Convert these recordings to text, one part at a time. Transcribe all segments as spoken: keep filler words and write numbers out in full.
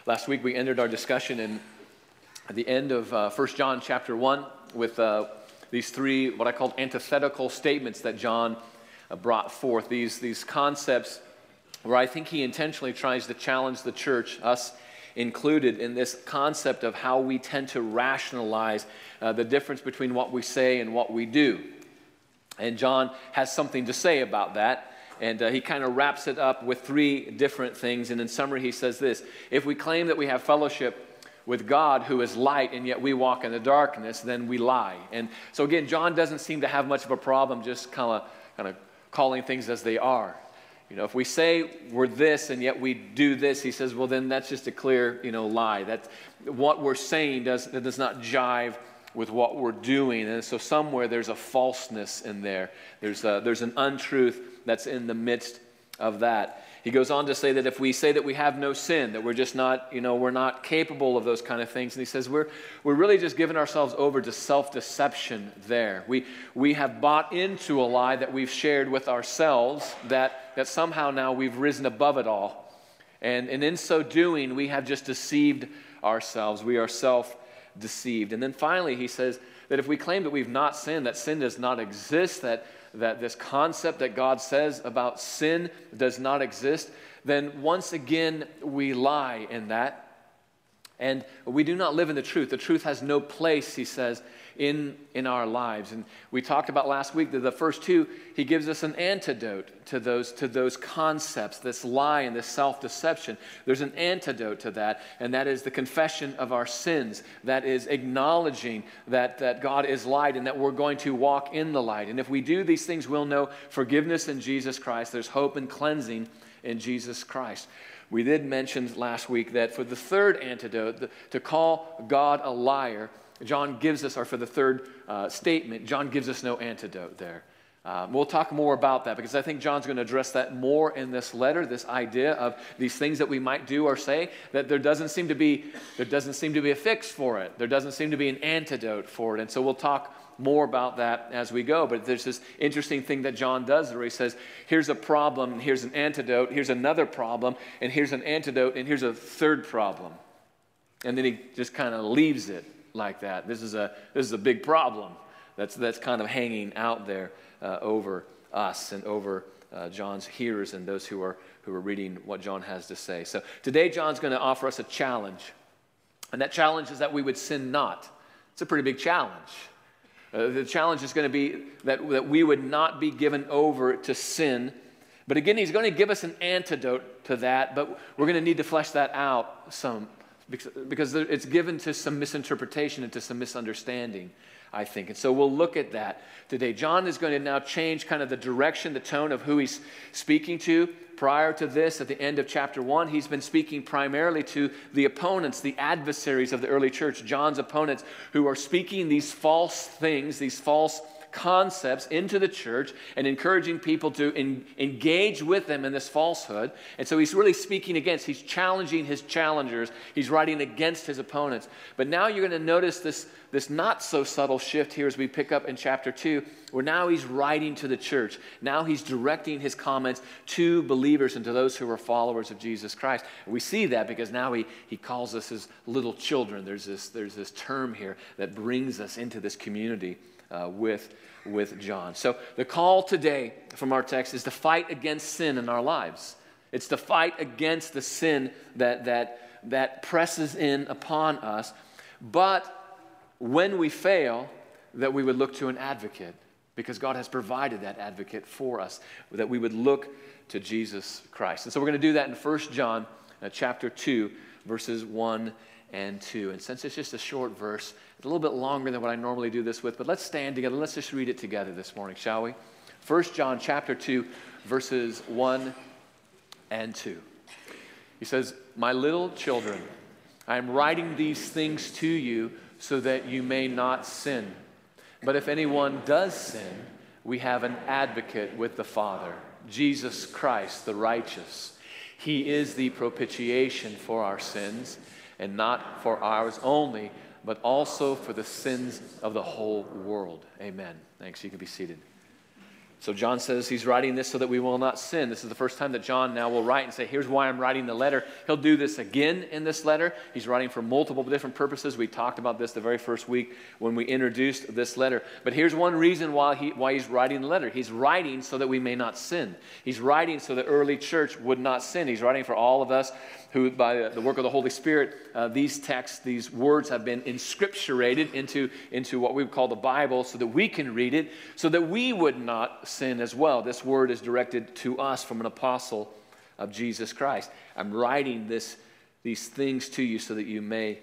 Last week we ended our discussion in at the end of uh, First John chapter one with uh, these three, what I called antithetical statements that John uh, brought forth. These, these concepts where I think he intentionally tries to challenge the church, us included, in this concept of how we tend to rationalize uh, the difference between what we say and what we do. And John has something to say about that. And uh, he kind of wraps it up with three different things. And in summary, he says this: if we claim that we have fellowship with God who is light and yet we walk in the darkness, then we lie. And so again, John doesn't seem to have much of a problem just kind of kind of calling things as they are. You know, if we say we're this and yet we do this, he says, well, then that's just a clear, you know, lie. That what we're saying does, that does not jive with what we're doing. And so somewhere there's a falseness in there. There's a, there's an untruth that's in the midst of that. He goes on to say that if we say that we have no sin, that we're just not, you know, we're not capable of those kind of things. And he says we're we're really just giving ourselves over to self-deception there. We we have bought into a lie that we've shared with ourselves that, that somehow now we've risen above it all. And, and in so doing, we have just deceived ourselves. We are self-deceived. And then finally, he says that if we claim that we've not sinned, that sin does not exist, that that this concept that God says about sin does not exist, then once again we lie in that. And we do not live in the truth. The truth has no place, he says, in, in our lives. And we talked about last week that the first two, he gives us an antidote to those, to those concepts, this lie and this self-deception. There's an antidote to that, and that is the confession of our sins. That is acknowledging that, that God is light and that we're going to walk in the light. And if we do these things, we'll know forgiveness in Jesus Christ. There's hope and cleansing in Jesus Christ. We did mention last week that for the third antidote, the, to call God a liar, John gives us, or for the third uh, statement, John gives us no antidote there. Um, we'll talk more about that because I think John's going to address that more in this letter, this idea of these things that we might do or say, that there doesn't seem to be, there doesn't seem to be a fix for it. There doesn't seem to be an antidote for it. And so we'll talk more about that as we go. But there's this interesting thing that John does where he says, here's a problem, and here's an antidote, here's another problem, and here's an antidote, and here's a third problem. And then he just kind of leaves it like that. This is a this is a big problem that's that's kind of hanging out there uh, over us and over uh, John's hearers and those who are who are reading what John has to say. So today John's going to offer us a challenge. And that challenge is that we would sin not. It's a pretty big challenge. Uh, the challenge is going to be that, that we would not be given over to sin. But again, he's going to give us an antidote to that, but we're going to need to flesh that out some because, because it's given to some misinterpretation and to some misunderstanding, I think. And so we'll look at that today. John is going to now change kind of the direction, the tone of who he's speaking to. Prior to this, at the end of chapter one, he's been speaking primarily to the opponents, the adversaries of the early church, John's opponents, who are speaking these false things, these false concepts into the church and encouraging people to in, engage with them in this falsehood. And so he's really speaking against, he's challenging his challengers. He's writing against his opponents. But now you're going to notice this, this not so subtle shift here as we pick up in chapter two, where now he's writing to the church. Now he's directing his comments to believers and to those who are followers of Jesus Christ. And we see that because now he, he calls us his little children. There's this, there's this term here that brings us into this community Uh, with, with John. So the call today from our text is to fight against sin in our lives. It's to fight against the sin that, that, that presses in upon us. But when we fail, that we would look to an advocate because God has provided that advocate for us, that we would look to Jesus Christ. And so we're going to do that in First John uh, chapter two, verses one and two. And since it's just a short verse, it's a little bit longer than what I normally do this with, but let's stand together. Let's just read it together this morning, shall we? First John chapter two, verses one and two. He says, "My little children, I am writing these things to you so that you may not sin. But if anyone does sin, we have an advocate with the Father, Jesus Christ, the righteous. He is the propitiation for our sins, and not for ours only, but also for the sins of the whole world." Amen. Thanks. You can be seated. So John says he's writing this so that we will not sin. This is the first time that John now will write and say, here's why I'm writing the letter. He'll do this again in this letter. He's writing for multiple different purposes. We talked about this the very first week when we introduced this letter. But here's one reason why, he, why he's writing the letter. He's writing so that we may not sin. He's writing so the early church would not sin. He's writing for all of us who, by the work of the Holy Spirit, uh, these texts, these words have been inscripturated into, into what we would call the Bible so that we can read it, so that we would not sin as well. This word is directed to us from an apostle of Jesus Christ. I'm writing this, these things to you so that you may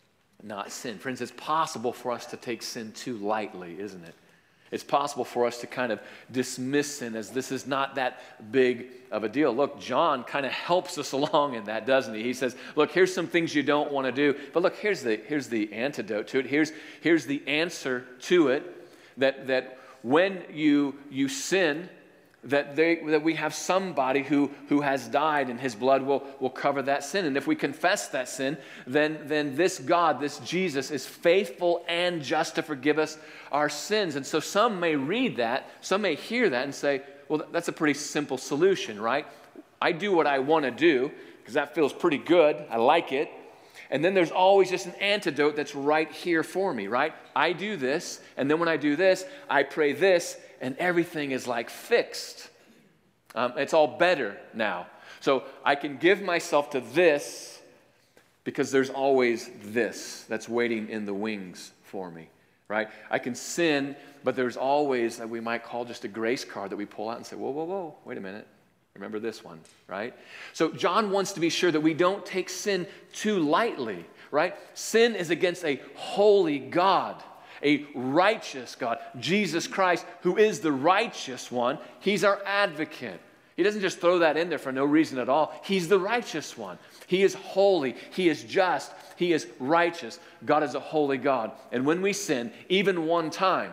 not sin. Friends, it's possible for us to take sin too lightly, isn't it? It's possible for us to kind of dismiss sin as this is not that big of a deal. Look, John kind of helps us along in that, doesn't he? He says, look, here's some things you don't want to do. But look, here's the, here's the antidote to it. Here's, here's the answer to it, that, that when you, you sin, that, they, that we have somebody who, who has died and his blood will, will cover that sin. And if we confess that sin, then, then this God, this Jesus, is faithful and just to forgive us our sins. And so some may read that, some may hear that and say, well, that's a pretty simple solution, right? I do what I want to do because that feels pretty good. I like it. And then there's always just an antidote that's right here for me, right? I do this, and then when I do this, I pray this, and everything is like fixed. Um, it's all better now. So I can give myself to this because there's always this that's waiting in the wings for me, right? I can sin, but there's always that we might call just a grace card that we pull out and say, whoa, whoa, whoa, wait a minute. Remember this one, right? So John wants to be sure that we don't take sin too lightly, right? Sin is against a holy God, a righteous God. Jesus Christ, who is the righteous one, he's our advocate. He doesn't just throw that in there for no reason at all. He's the righteous one. He is holy. He is just. He is righteous. God is a holy God. And when we sin, even one time,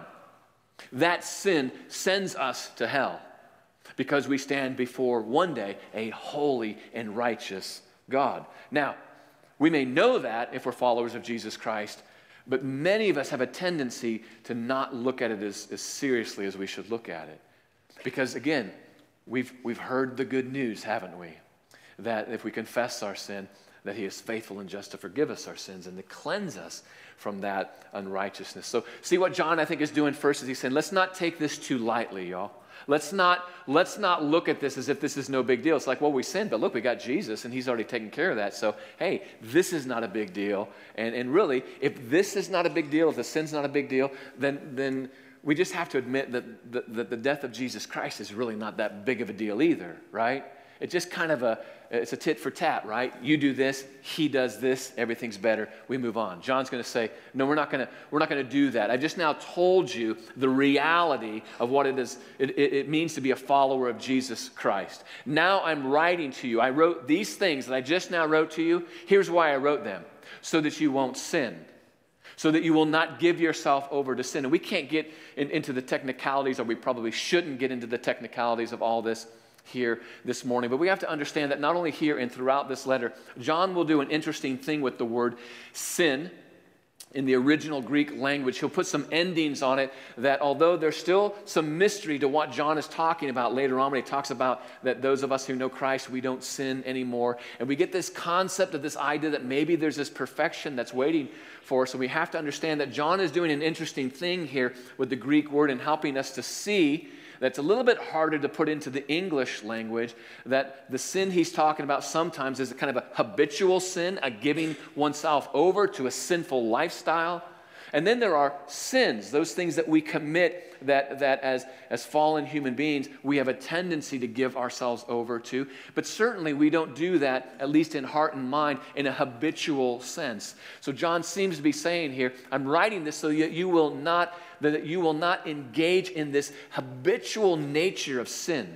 that sin sends us to hell. Because we stand before, one day, a holy and righteous God. Now, we may know that if we're followers of Jesus Christ, but many of us have a tendency to not look at it as, as seriously as we should look at it. Because, again, we've, we've heard the good news, haven't we? That if we confess our sin, that he is faithful and just to forgive us our sins and to cleanse us from that unrighteousness. So, see what John, I think, is doing first is he's saying, let's not take this too lightly, y'all. Let's not, let's not look at this as if this is no big deal. It's like, well, we sinned, but look, we got Jesus, and he's already taken care of that. So, hey, this is not a big deal. And, and really, if this is not a big deal, if the sin's not a big deal, then, then we just have to admit that the, that the death of Jesus Christ is really not that big of a deal either, right? It's just kind of a, it's a tit for tat, right? You do this, he does this, everything's better, we move on. John's going to say, no, we're not going to, we're not going to do that. I just now told you the reality of what it is, it, it, it means to be a follower of Jesus Christ. Now I'm writing to you. I wrote these things that I just now wrote to you. Here's why I wrote them, so that you won't sin. So that you will not give yourself over to sin. And we can't get in, into the technicalities, or we probably shouldn't get into the technicalities of all this here this morning. But we have to understand that not only here and throughout this letter, John will do an interesting thing with the word sin. In the original Greek language, he'll put some endings on it that although there's still some mystery to what John is talking about later on when he talks about that those of us who know Christ, we don't sin anymore. And we get this concept of this idea that maybe there's this perfection that's waiting for us. And we have to understand that John is doing an interesting thing here with the Greek word and helping us to see that's a little bit harder to put into the English language, that the sin he's talking about sometimes is a kind of a habitual sin, a giving oneself over to a sinful lifestyle. And then there are sins, those things that we commit that, that as, as fallen human beings, we have a tendency to give ourselves over to. But certainly we don't do that, at least in heart and mind, in a habitual sense. So John seems to be saying here, I'm writing this so that you will not, that you will not engage in this habitual nature of sin.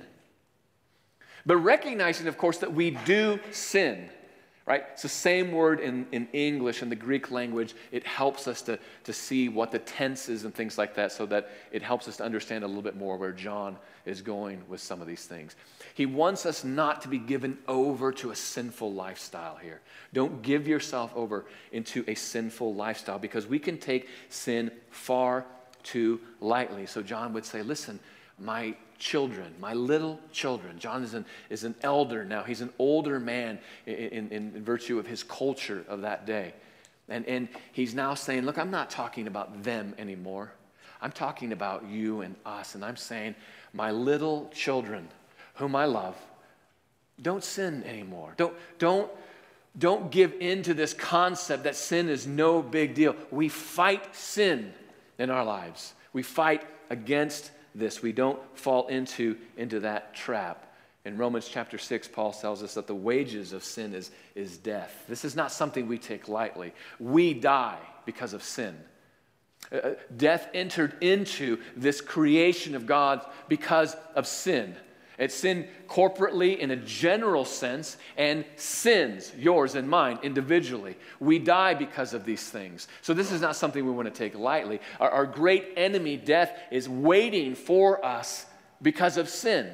But recognizing, of course, that we do sin. Right? It's the same word in, in English and the Greek language. It helps us to, to see what the tense is and things like that, so that it helps us to understand a little bit more where John is going with some of these things. He wants us not to be given over to a sinful lifestyle here. Don't give yourself over into a sinful lifestyle, because we can take sin far too lightly. So John would say, listen, my children, my little children. John is an, is an elder now. He's an older man in, in, in virtue of his culture of that day. And, and he's now saying, look, I'm not talking about them anymore. I'm talking about you and us. And I'm saying, my little children, whom I love, don't sin anymore. Don't, don't, don't give in to this concept that sin is no big deal. We fight sin in our lives. We fight against this. We don't fall into, into that trap. In Romans chapter six, Paul tells us that the wages of sin is, is death. This is not something we take lightly. We die because of sin. Uh, death entered into this creation of God because of sin. It's sin corporately in a general sense, and sins, yours and mine, individually. We die because of these things. So this is not something we want to take lightly. Our, our great enemy, death, is waiting for us because of sin.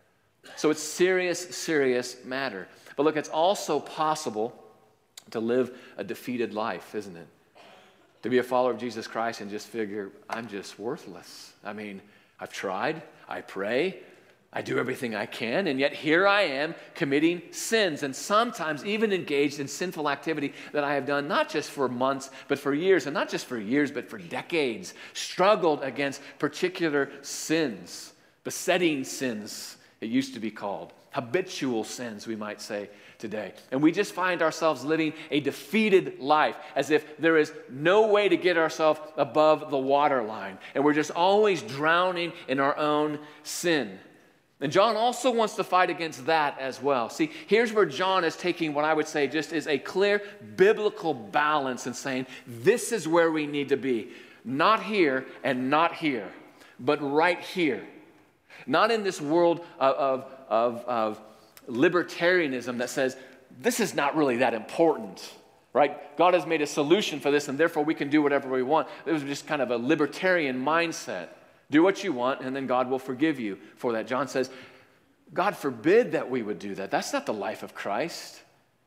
So it's serious, serious matter. But look, it's also possible to live a defeated life, isn't it? To be a follower of Jesus Christ and just figure, I'm just worthless. I mean, I've tried, I pray, I do everything I can, and yet here I am committing sins and sometimes even engaged in sinful activity that I have done not just for months, but for years, and not just for years, but for decades, struggled against particular sins, besetting sins, it used to be called, habitual sins, we might say today. And we just find ourselves living a defeated life, as if there is no way to get ourselves above the waterline, and we're just always drowning in our own sin. And John also wants to fight against that as well. See, here's where John is taking what I would say just is a clear biblical balance and saying, this is where we need to be. Not here and not here, but right here. Not in this world of, of, of, of libertarianism that says, this is not really that important, right? God has made a solution for this, and therefore we can do whatever we want. It was just kind of a libertarian mindset. Do what you want, and then God will forgive you for that. John says, God forbid that we would do that. That's not the life of Christ.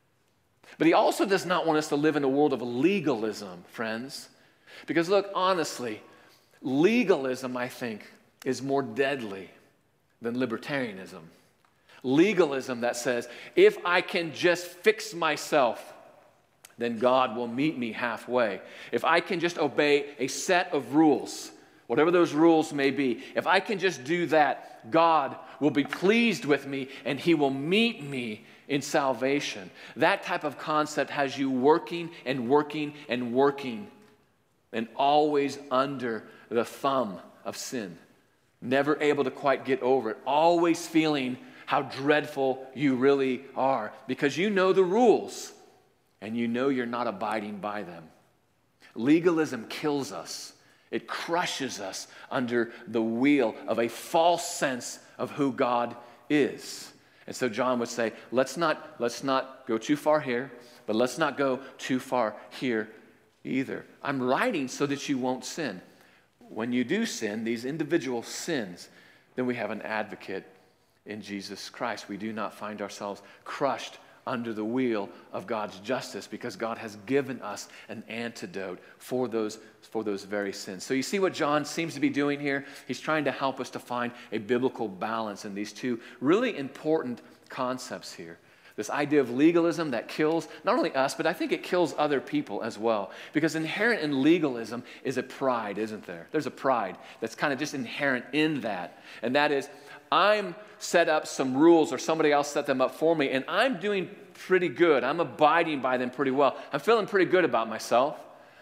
But he also does not want us to live in a world of legalism, friends. Because look, honestly, legalism, I think, is more deadly than libertarianism. Legalism that says, if I can just fix myself, then God will meet me halfway. If I can just obey a set of rules, whatever those rules may be, if I can just do that, God will be pleased with me and he will meet me in salvation. That type of concept has you working and working and working and always under the thumb of sin. Never able to quite get over it. Always feeling how dreadful you really are because you know the rules and you know you're not abiding by them. Legalism kills us. It crushes us under the wheel of a false sense of who God is. And so John would say, let's not, let's not go too far here, but let's not go too far here either. I'm writing so that you won't sin. When you do sin, these individual sins, then we have an advocate in Jesus Christ. We do not find ourselves crushed under the wheel of God's justice because God has given us an antidote for those, for those very sins. So you see what John seems to be doing here? He's trying to help us to find a biblical balance in these two really important concepts here. This idea of legalism that kills not only us, but I think it kills other people as well. Because inherent in legalism is a pride, isn't there? There's a pride that's kind of just inherent in that. And that is, I'm set up some rules or somebody else set them up for me, and I'm doing pretty good. I'm abiding by them pretty well. I'm feeling pretty good about myself.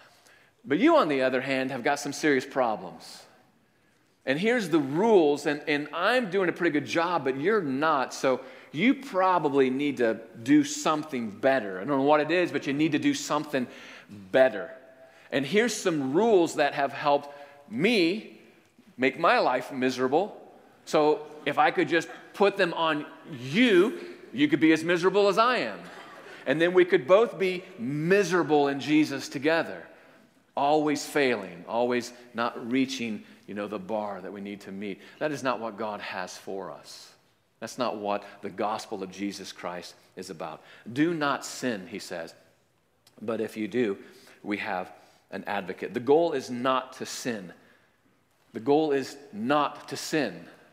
But you, on the other hand, have got some serious problems. And here's the rules, and, and I'm doing a pretty good job, but you're not, so you probably need to do something better. I don't know what it is, but you need to do something better. And here's some rules that have helped me make my life miserable. So if I could just put them on you, you could be as miserable as I am. And then we could both be miserable in Jesus together. Always failing, always not reaching, you know, the bar that we need to meet. That is not what God has for us. That's not what the gospel of Jesus Christ is about. Do not sin, he says. But if you do, we have an advocate. The goal is not to sin. The goal is not to sin.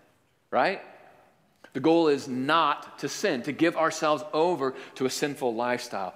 right? The goal is not to sin, to give ourselves over to a sinful lifestyle.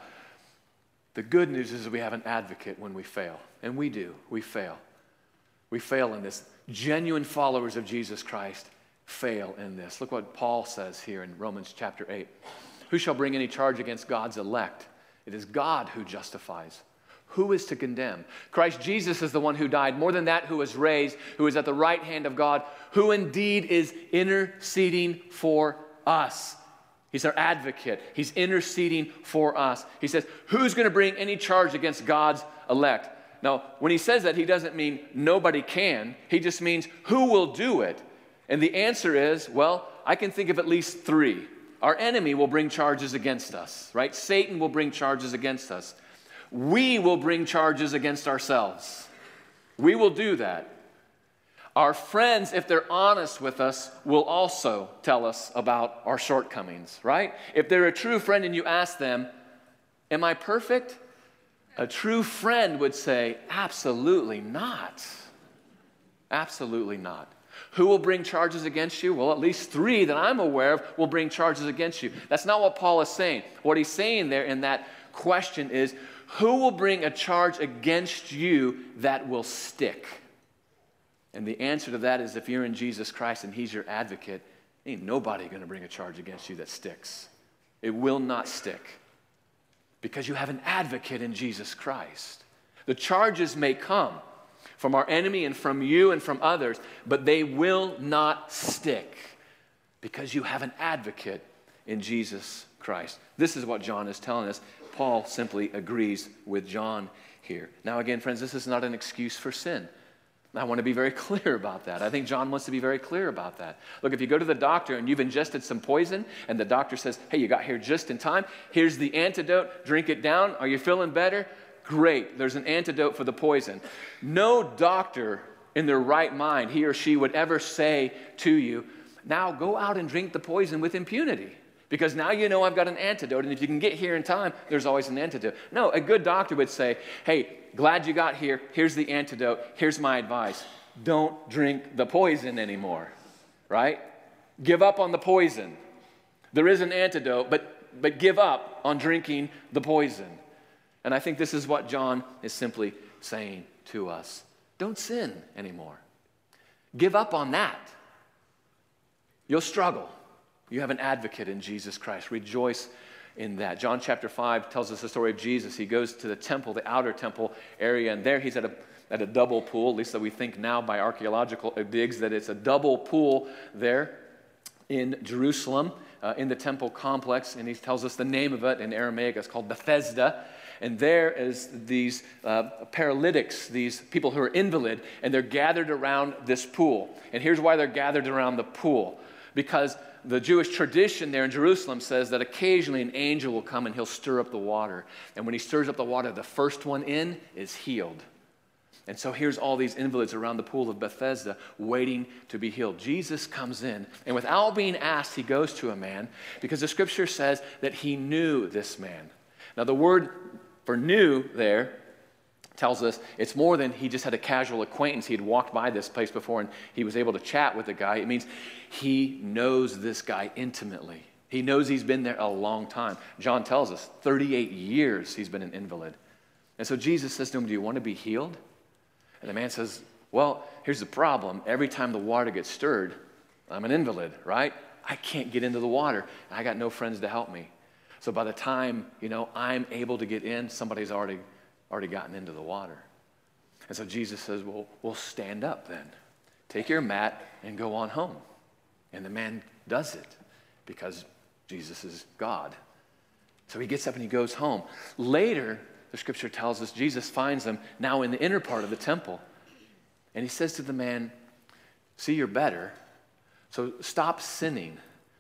The good news is we have an advocate when we fail. And we do. We fail. We fail in this. Genuine followers of Jesus Christ fail in this. Look what Paul says here in Romans chapter eight. Who shall bring any charge against God's elect? It is God who justifies. Who is to condemn? Christ Jesus is the one who died. More than that, who was raised, who is at the right hand of God, who indeed is interceding for us. He's our advocate. He's interceding for us. He says, who's going to bring any charge against God's elect? Now, when he says that, he doesn't mean nobody can. He just means who will do it? And the answer is, well, I can think of at least three. Our enemy will bring charges against us, right? Satan will bring charges against us. We will bring charges against ourselves. We will do that. Our friends, if they're honest with us, will also tell us about our shortcomings, right? If they're a true friend and you ask them, am I perfect? A true friend would say, absolutely not. Absolutely not. Who will bring charges against you? Well, at least three that I'm aware of will bring charges against you. That's not what Paul is saying. What he's saying there in that question is, who will bring a charge against you that will stick? And the answer to that is if you're in Jesus Christ and he's your advocate, ain't nobody going to bring a charge against you that sticks. It will not stick because you have an advocate in Jesus Christ. The charges may come from our enemy and from you and from others, but they will not stick because you have an advocate in Jesus Christ. This is what John is telling us. Paul simply agrees with John here. Now again, friends, this is not an excuse for sin. I want to be very clear about that. I think John wants to be very clear about that. Look, if you go to the doctor and you've ingested some poison and the doctor says, hey, you got here just in time. Here's the antidote. Drink it down. Are you feeling better? Great. There's an antidote for the poison. No doctor in their right mind, he or she would ever say to you, now go out and drink the poison with impunity. Because now you know I've got an antidote, and if you can get here in time, there's always an antidote. No, a good doctor would say, hey, glad you got here. Here's the antidote. Here's my advice. Don't drink the poison anymore, right? Give up on the poison. There is an antidote, but, but give up on drinking the poison. And I think this is what John is simply saying to us. Don't sin anymore. Give up on that. You'll struggle. You have an advocate in Jesus Christ. Rejoice in that. John chapter five tells us the story of Jesus. He goes to the temple, the outer temple area, and there he's at a, at a double pool, at least that we think now by archaeological digs that it's a double pool there in Jerusalem, uh, in the temple complex, and he tells us the name of it in Aramaic. It's called Bethesda. And there is these uh, paralytics, these people who are invalid, and they're gathered around this pool. And here's why they're gathered around the pool. Because the Jewish tradition there in Jerusalem says that occasionally an angel will come and he'll stir up the water. And when he stirs up the water, the first one in is healed. And so here's all these invalids around the pool of Bethesda waiting to be healed. Jesus comes in, and without being asked, he goes to a man because the scripture says that he knew this man. Now the word for knew there tells us it's more than he just had a casual acquaintance. He had walked by this place before and he was able to chat with the guy. It means he knows this guy intimately. He knows he's been there a long time. John tells us thirty-eight years he's been an invalid. And so Jesus says to him, do you want to be healed? And the man says, well, here's the problem. Every time the water gets stirred, I'm an invalid, right? I can't get into the water. And I got no friends to help me. So by the time, you know, I'm able to get in, somebody's already already gotten into the water. And so Jesus says, well, we'll stand up then. Take your mat and go on home. And the man does it because Jesus is God. So he gets up and he goes home. Later, the scripture tells us Jesus finds him now in the inner part of the temple. And he says to the man, see, you're better. So stop sinning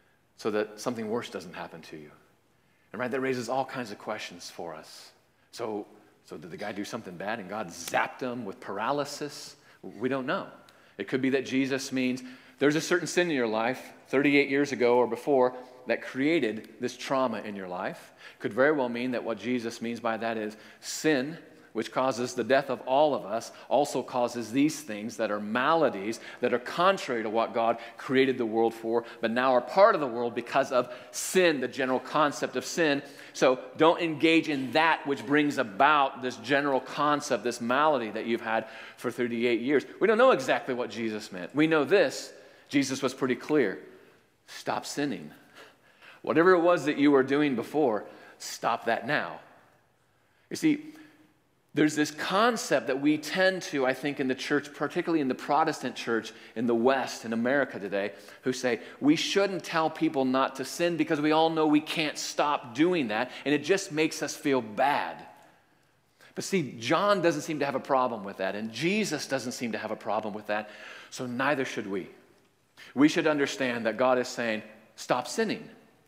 so that something worse doesn't happen to you. And right, that raises all kinds of questions for us. So, so did the guy do something bad and God zapped him with paralysis? We don't know. It could be that Jesus means there's a certain sin in your life thirty-eight years ago or before that created this trauma in your life. Could very well mean that what Jesus means by that is sin which causes the death of all of us, also causes these things that are maladies, that are contrary to what God created the world for, but now are part of the world because of sin, the general concept of sin. So don't engage in that which brings about this general concept, this malady that you've had for thirty-eight years. We don't know exactly what Jesus meant. We know this. Jesus was pretty clear. Stop sinning. Whatever it was that you were doing before, stop that now. You see, there's this concept that we tend to, I think, in the church, particularly in the Protestant church in the West, in America today, who say we shouldn't tell people not to sin because we all know we can't stop doing that, and it just makes us feel bad. But see, John doesn't seem to have a problem with that, and Jesus doesn't seem to have a problem with that, so neither should we. We should understand that God is saying, stop sinning.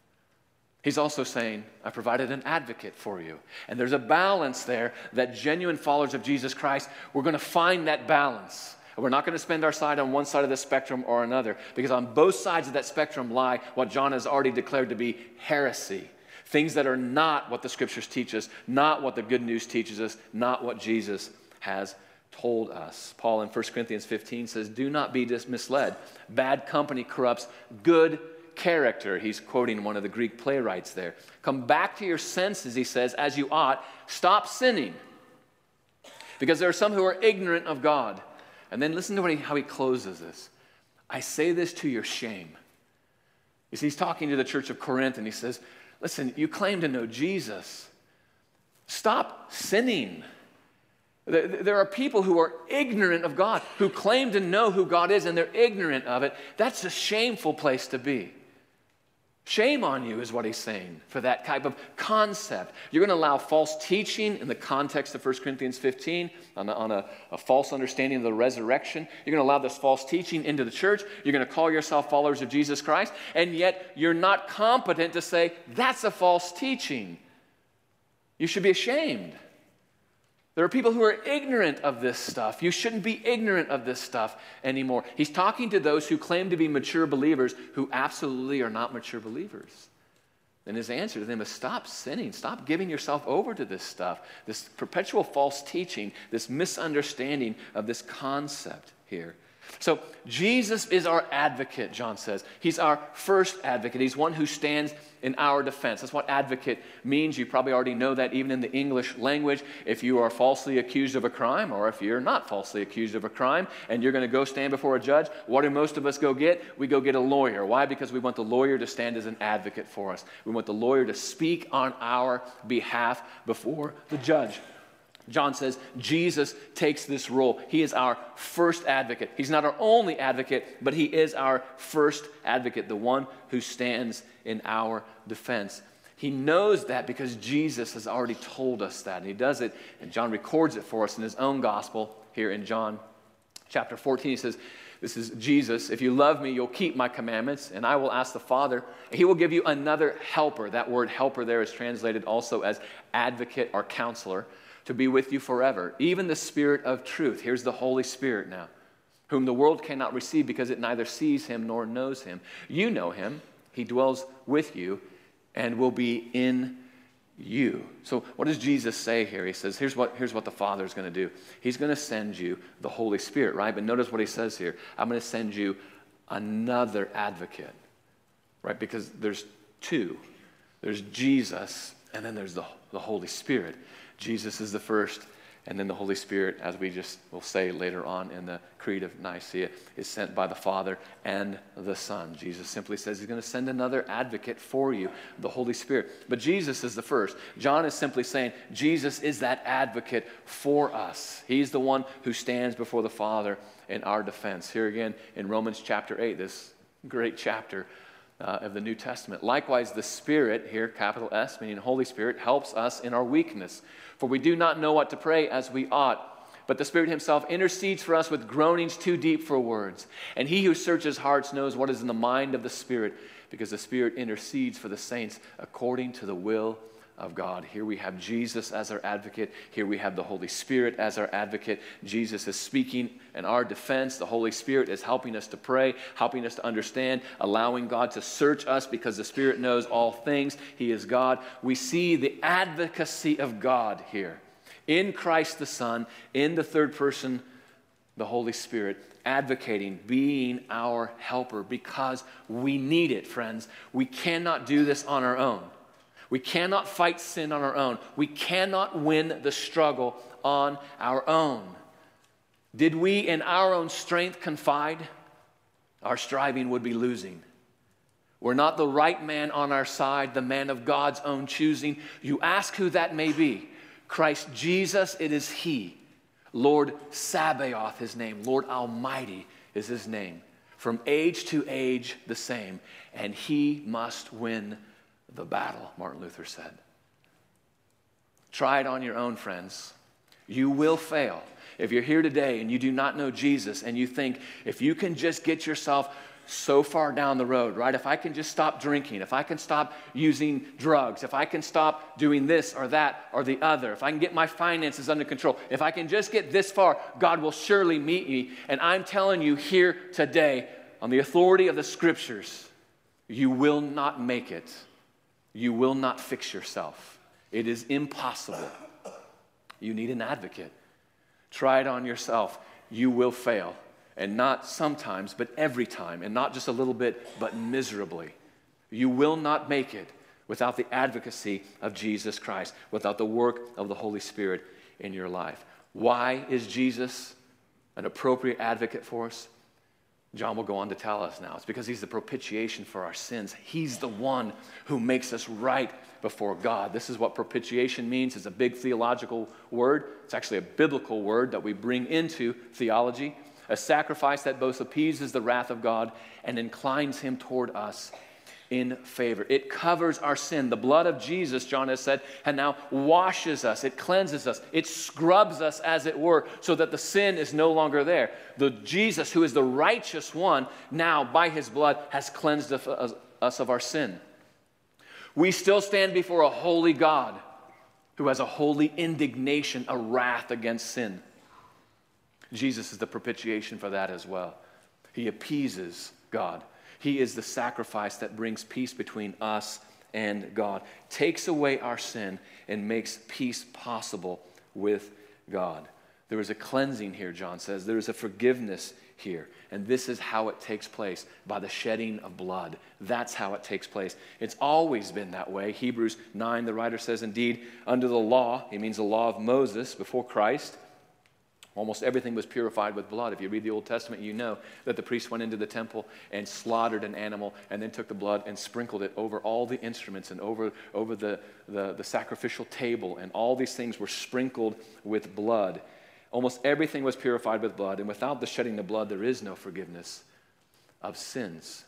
He's also saying, I provided an advocate for you. And there's a balance there that genuine followers of Jesus Christ, we're going to find that balance. And we're not going to spend our side on one side of the spectrum or another, because on both sides of that spectrum lie what John has already declared to be heresy. Things that are not what the Scriptures teach us, not what the good news teaches us, not what Jesus has told us. Paul in First Corinthians fifteen says, do not be misled. Bad company corrupts good character. He's quoting one of the Greek playwrights there. Come back to your senses, he says, as you ought. Stop sinning. Because there are some who are ignorant of God. And then listen to what he, how he closes this. I say this to your shame. You see, he's talking to the church of Corinth, and he says, listen, you claim to know Jesus. Stop sinning. There are people who are ignorant of God, who claim to know who God is, and they're ignorant of it. That's a shameful place to be. Shame on you is what he's saying for that type of concept. You're going to allow false teaching in the context of First Corinthians fifteen on, a, on a, a false understanding of the resurrection. You're going to allow this false teaching into the church. You're going to call yourself followers of Jesus Christ, and yet you're not competent to say, that's a false teaching. You should be ashamed. There are people who are ignorant of this stuff. You shouldn't be ignorant of this stuff anymore. He's talking to those who claim to be mature believers who absolutely are not mature believers. And his answer to them is stop sinning. Stop giving yourself over to this stuff, this perpetual false teaching, this misunderstanding of this concept here. So Jesus is our advocate, John says. He's our first advocate. He's one who stands in our defense. That's what advocate means. You probably already know that even in the English language. If you are falsely accused of a crime, or if you're not falsely accused of a crime, and you're going to go stand before a judge, what do most of us go get? We go get a lawyer. Why? Because we want the lawyer to stand as an advocate for us. We want the lawyer to speak on our behalf before the judge. John says Jesus takes this role. He is our first advocate. He's not our only advocate, but he is our first advocate, the one who stands in our defense. He knows that because Jesus has already told us that, and he does it, and John records it for us in his own gospel here in John chapter fourteen. He says, this is Jesus, if you love me, you'll keep my commandments, and I will ask the Father, and he will give you another helper. That word helper there is translated also as advocate or counselor, to be with you forever, even the Spirit of truth. Here's the Holy Spirit now, whom the world cannot receive because it neither sees him nor knows him. You know him. He dwells with you and will be in you. So what does Jesus say here? He says, here's what, here's what the Father is going to do. He's going to send you the Holy Spirit, right? But notice what he says here. I'm going to send you another advocate, right? Because there's two. There's Jesus, and then there's the, the Holy Spirit. Jesus is the first, and then the Holy Spirit, as we just will say later on in the Creed of Nicaea, is sent by the Father and the Son. Jesus simply says he's going to send another advocate for you, the Holy Spirit. But Jesus is the first. John is simply saying Jesus is that advocate for us. He's the one who stands before the Father in our defense. Here again in Romans chapter eight, this great chapter Uh, of the New Testament. Likewise, the Spirit, here capital S, meaning Holy Spirit, helps us in our weakness. For we do not know what to pray as we ought, but the Spirit himself intercedes for us with groanings too deep for words. And he who searches hearts knows what is in the mind of the Spirit, because the Spirit intercedes for the saints according to the will of God. Here we have Jesus as our advocate. Here we have the Holy Spirit as our advocate. Jesus is speaking in our defense. The Holy Spirit is helping us to pray, helping us to understand, allowing God to search us because the Spirit knows all things. He is God. We see the advocacy of God here In Christ the Son, in the third person, the Holy Spirit, advocating, being our helper, because we need it, friends. We cannot do this on our own. We cannot fight sin on our own. We cannot win the struggle on our own. Did we in our own strength confide? Our striving would be losing. We're not the right man on our side, the man of God's own choosing. You ask who that may be. Christ Jesus, it is He. Lord Sabaoth, His name. Lord Almighty is His name. From age to age the same. And He must win the battle, Martin Luther said. Try it on your own, friends. You will fail. If you're here today and you do not know Jesus and you think, if you can just get yourself so far down the road, right? If I can just stop drinking, if I can stop using drugs, if I can stop doing this or that or the other, if I can get my finances under control, if I can just get this far, God will surely meet me. And I'm telling you here today, on the authority of the Scriptures, you will not make it. You will not fix yourself. It is impossible. You need an advocate. Try it on yourself. You will fail. And not sometimes, but every time. And not just a little bit, but miserably. You will not make it without the advocacy of Jesus Christ, without the work of the Holy Spirit in your life. Why is Jesus an appropriate advocate for us? John will go on to tell us now. It's because He's the propitiation for our sins. He's the one who makes us right before God. This is what propitiation means. It's a big theological word. It's actually a biblical word that we bring into theology. A sacrifice that both appeases the wrath of God and inclines Him toward us in favor. It covers our sin. The blood of Jesus, John has said, and now washes us. It cleanses us. It scrubs us, as it were, so that the sin is no longer there. The Jesus, who is the righteous one, now by His blood has cleansed us of our sin. We still stand before a holy God who has a holy indignation, a wrath against sin. Jesus is the propitiation for that as well. He appeases God. He is the sacrifice that brings peace between us and God, takes away our sin, and makes peace possible with God. There is a cleansing here, John says. There is a forgiveness here. And this is how it takes place, by the shedding of blood. That's how it takes place. It's always been that way. Hebrews nine, the writer says, indeed, under the law, he means the law of Moses before Christ, almost everything was purified with blood. If you read the Old Testament, you know that the priest went into the temple and slaughtered an animal and then took the blood and sprinkled it over all the instruments and over, over the, the, the sacrificial table. And all these things were sprinkled with blood. Almost everything was purified with blood. And without the shedding of blood, there is no forgiveness of sins.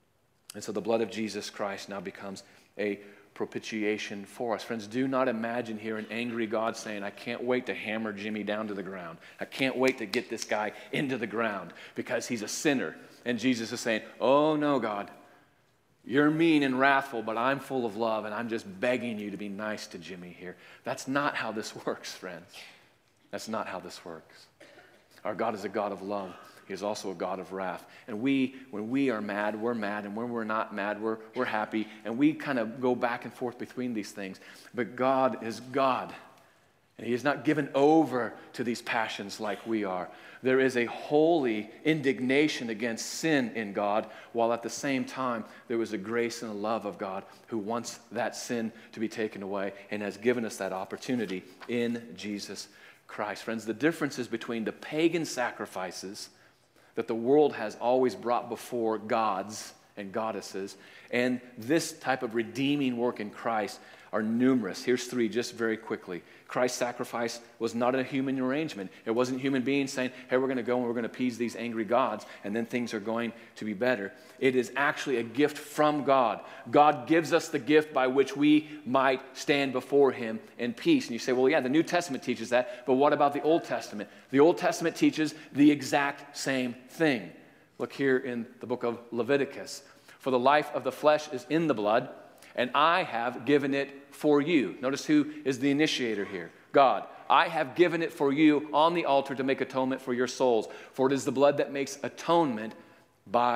And so the blood of Jesus Christ now becomes a propitiation for us. Friends, do not imagine here an angry God saying, I can't wait to hammer Jimmy down to the ground. I can't wait to get this guy into the ground because he's a sinner. And Jesus is saying, oh no, God, you're mean and wrathful, but I'm full of love and I'm just begging you to be nice to Jimmy here. That's not how this works, friends. That's not how this works. Our God is a God of love. He is also a God of wrath. And we, when we are mad, we're mad. And when we're not mad, we're, we're happy. And we kind of go back and forth between these things. But God is God. And He is not given over to these passions like we are. There is a holy indignation against sin in God, while at the same time, there was a grace and a love of God who wants that sin to be taken away and has given us that opportunity in Jesus Christ. Friends, the differences between the pagan sacrifices that the world has always brought before gods and goddesses, and this type of redeeming work in Christ are numerous. Here's three just very quickly. Christ's sacrifice was not a human arrangement. It wasn't human beings saying, hey, we're going to go and we're going to appease these angry gods, and then things are going to be better. It is actually a gift from God. God gives us the gift by which we might stand before Him in peace. And you say, well, yeah, the New Testament teaches that, but what about the Old Testament? The Old Testament teaches the exact same thing. Look here in the book of Leviticus. For the life of the flesh is in the blood, and I have given it for you. Notice who is the initiator here. God. I have given it for you on the altar to make atonement for your souls. For it is the blood that makes atonement by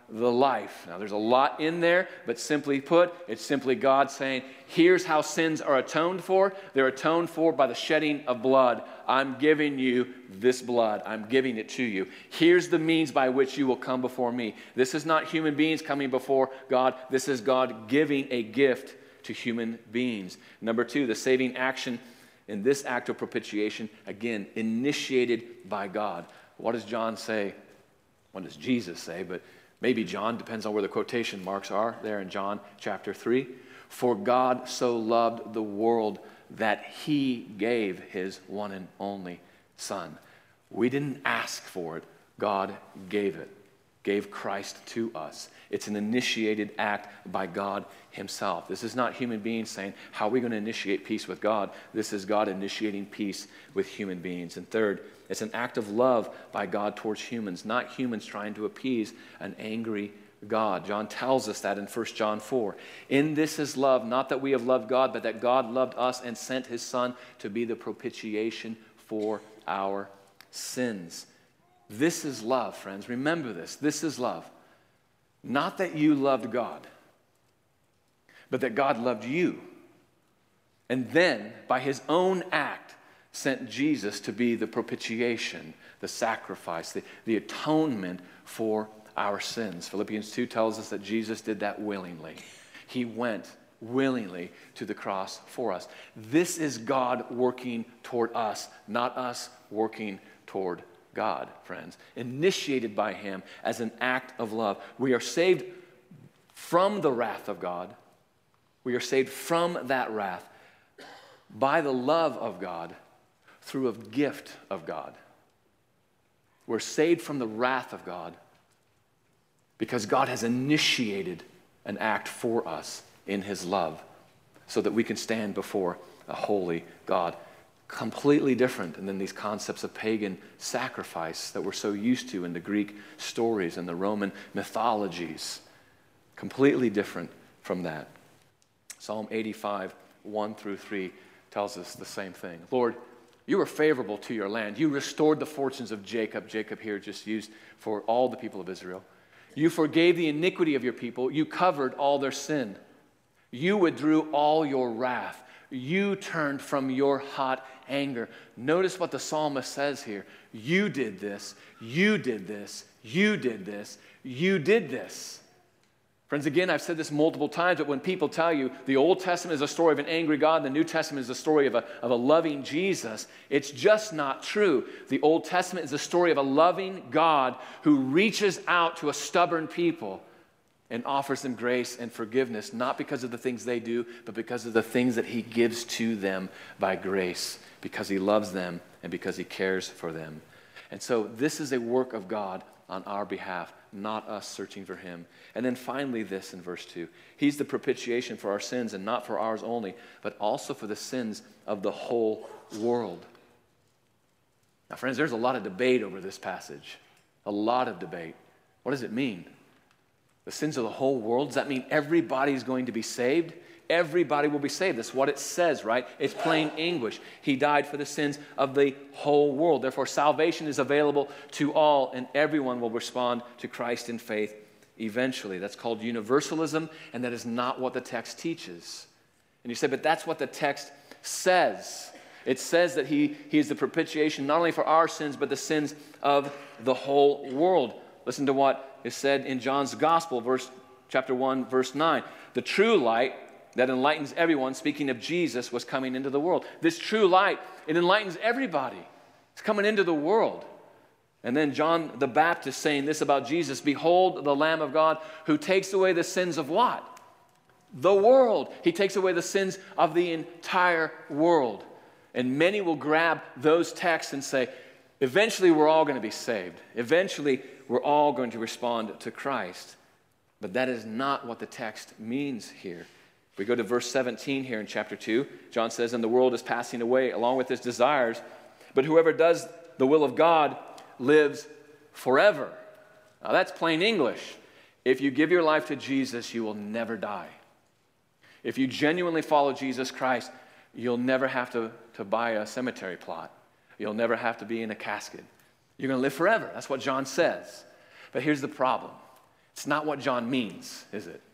the life. Now, there's a lot in there, but simply put, it's simply God saying, here's how sins are atoned for. They're atoned for by the shedding of blood. I'm giving you this blood. I'm giving it to you. Here's the means by which you will come before me. This is not human beings coming before God. This is God giving a gift to human beings. Number two, the saving action in this act of propitiation, again, initiated by God. What does John say? What does Jesus say? But maybe John, depends on where the quotation marks are there in John chapter three. For God so loved the world that he gave his one and only Son. We didn't ask for it. God gave it. Gave Christ to us. It's an initiated act by God himself. This is not human beings saying, how are we going to initiate peace with God? This is God initiating peace with human beings. And third, it's an act of love by God towards humans, not humans trying to appease an angry God. John tells us that in First John four. In this is love, not that we have loved God, but that God loved us and sent his Son to be the propitiation for our sins. This is love, friends. Remember this. This is love. Not that you loved God, but that God loved you. And then, by his own act, sent Jesus to be the propitiation, the sacrifice, the, the atonement for our sins. Philippians two tells us that Jesus did that willingly. He went willingly to the cross for us. This is God working toward us, not us working toward God, friends. Initiated by him as an act of love. We are saved from the wrath of God. We are saved from that wrath by the love of God through a gift of God. We're saved from the wrath of God because God has initiated an act for us in his love so that we can stand before a holy God. Completely different than these concepts of pagan sacrifice that we're so used to in the Greek stories and the Roman mythologies. Completely different from that. Psalm eighty-five, one through three tells us the same thing. Lord, you were favorable to your land. You restored the fortunes of Jacob. Jacob here just used for all the people of Israel. You forgave the iniquity of your people. You covered all their sin. You withdrew all your wrath. You turned from your hot anger. Notice what the psalmist says here. You did this. You did this. You did this. You did this. Friends, again, I've said this multiple times, but when people tell you the Old Testament is a story of an angry God, the New Testament is a story of a, of a loving Jesus, it's just not true. The Old Testament is a story of a loving God who reaches out to a stubborn people and offers them grace and forgiveness, not because of the things they do, but because of the things that he gives to them by grace, because he loves them and because he cares for them. And so this is a work of God on our behalf, not us searching for him. And then finally this in verse two. He's the propitiation for our sins, and not for ours only, but also for the sins of the whole world. Now, friends, there's a lot of debate over this passage. A lot of debate. What does it mean? The sins of the whole world? Does that mean everybody's going to be saved? Everybody will be saved. That's what it says, right? It's plain English. He died for the sins of the whole world. Therefore, salvation is available to all, and everyone will respond to Christ in faith eventually. That's called universalism, and that is not what the text teaches. And you say, but that's what the text says. It says that he, he is the propitiation not only for our sins, but the sins of the whole world. Listen to what is said in John's Gospel, verse chapter one, verse nine. The true light that enlightens everyone, speaking of Jesus, was coming into the world. This true light, it enlightens everybody. It's coming into the world. And then John the Baptist saying this about Jesus, behold the Lamb of God who takes away the sins of what? The world. He takes away the sins of the entire world. And many will grab those texts and say, eventually we're all going to be saved. Eventually we're all going to respond to Christ. But that is not what the text means here. We go to verse seventeen here in chapter two. John says, and the world is passing away along with its desires, but whoever does the will of God lives forever. Now that's plain English. If you give your life to Jesus, you will never die. If you genuinely follow Jesus Christ, you'll never have to, to buy a cemetery plot. You'll never have to be in a casket. You're going to live forever. That's what John says. But here's the problem. It's not what John means, is it?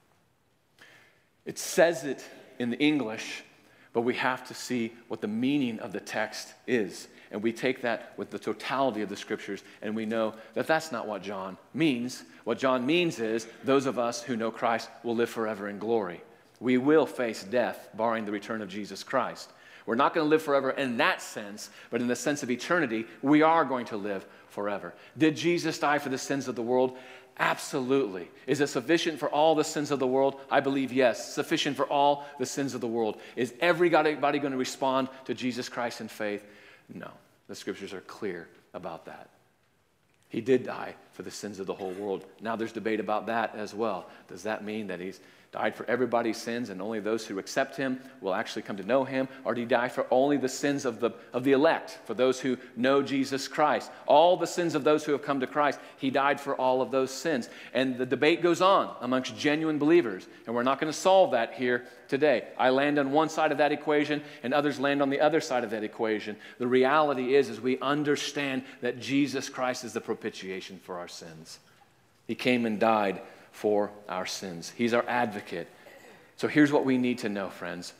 It says it in the English, but we have to see what the meaning of the text is. And we take that with the totality of the Scriptures, and we know that that's not what John means. What John means is those of us who know Christ will live forever in glory. We will face death, barring the return of Jesus Christ. We're not going to live forever in that sense, but in the sense of eternity, we are going to live forever. Did Jesus die for the sins of the world? Absolutely. Is it sufficient for all the sins of the world? I believe yes. Sufficient for all the sins of the world. Is everybody going to respond to Jesus Christ in faith? No. The Scriptures are clear about that. He did die for the sins of the whole world. Now there's debate about that as well. Does that mean that he's died for everybody's sins and only those who accept him will actually come to know him? Or did he die for only the sins of the, of the elect, for those who know Jesus Christ? All the sins of those who have come to Christ, he died for all of those sins. And the debate goes on amongst genuine believers, and we're not going to solve that here today. I land on one side of that equation, and others land on the other side of that equation. The reality is, is we understand that Jesus Christ is the propitiation for our sins. He came and died for our sins. He's our advocate. So here's what we need to know, friends.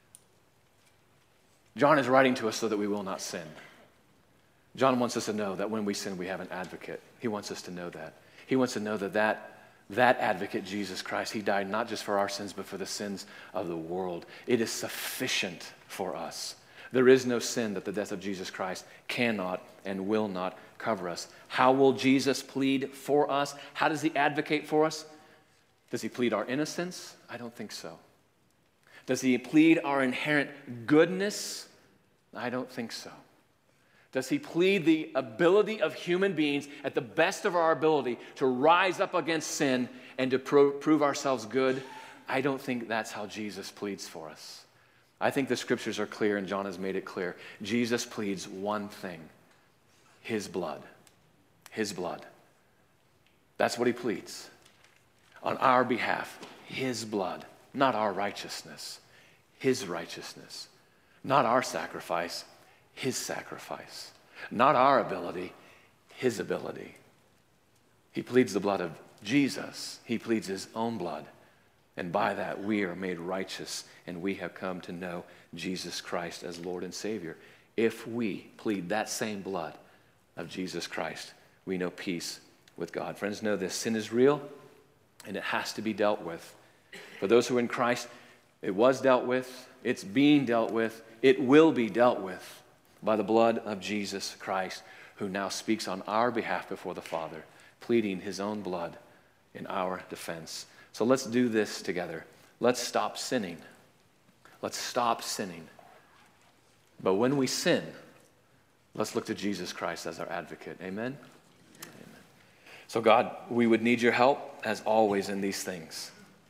John is writing to us so that we will not sin. John wants us to know that when we sin, we have an advocate. He wants us to know that. He wants to know that that, that advocate, Jesus Christ, he died not just for our sins, but for the sins of the world. It is sufficient for us. There is no sin that the death of Jesus Christ cannot and will not cover us. How will Jesus plead for us? How does he advocate for us? Does he plead our innocence? I don't think so. Does he plead our inherent goodness? I don't think so. Does he plead the ability of human beings at the best of our ability to rise up against sin and to pro- prove ourselves good? I don't think that's how Jesus pleads for us. I think the Scriptures are clear, and John has made it clear. Jesus pleads one thing: his blood. His blood. That's what he pleads. On our behalf, his blood, not our righteousness, his righteousness. Not our sacrifice, his sacrifice. Not our ability, his ability. He pleads the blood of Jesus. He pleads his own blood. And by that, we are made righteous, and we have come to know Jesus Christ as Lord and Savior. If we plead that same blood of Jesus Christ, we know peace with God. Friends, know this: sin is real, and it has to be dealt with. For those who are in Christ, it was dealt with, it's being dealt with, it will be dealt with by the blood of Jesus Christ, who now speaks on our behalf before the Father, pleading his own blood in our defense. So let's do this together. Let's stop sinning. Let's stop sinning. But when we sin, let's look to Jesus Christ as our advocate. Amen? Amen. So God, we would need your help as always in these things.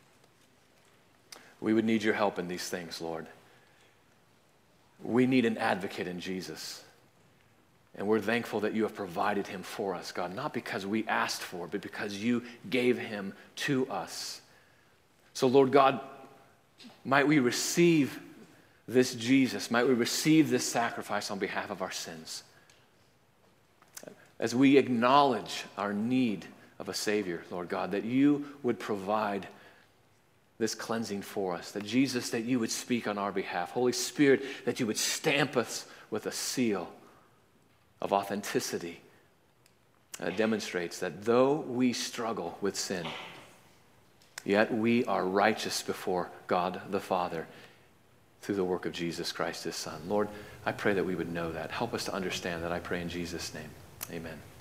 We would need your help in these things, Lord. We need an advocate in Jesus. And we're thankful that you have provided him for us, God, not because we asked for it, but because you gave him to us. So, Lord God, might we receive this Jesus, might we receive this sacrifice on behalf of our sins. As we acknowledge our need of a Savior, Lord God, that you would provide this cleansing for us, that Jesus, that you would speak on our behalf. Holy Spirit, that you would stamp us with a seal of authenticity that demonstrates that though we struggle with sin, yet we are righteous before God the Father through the work of Jesus Christ, his Son. Lord, I pray that we would know that. Help us to understand that, I pray in Jesus' name. Amen.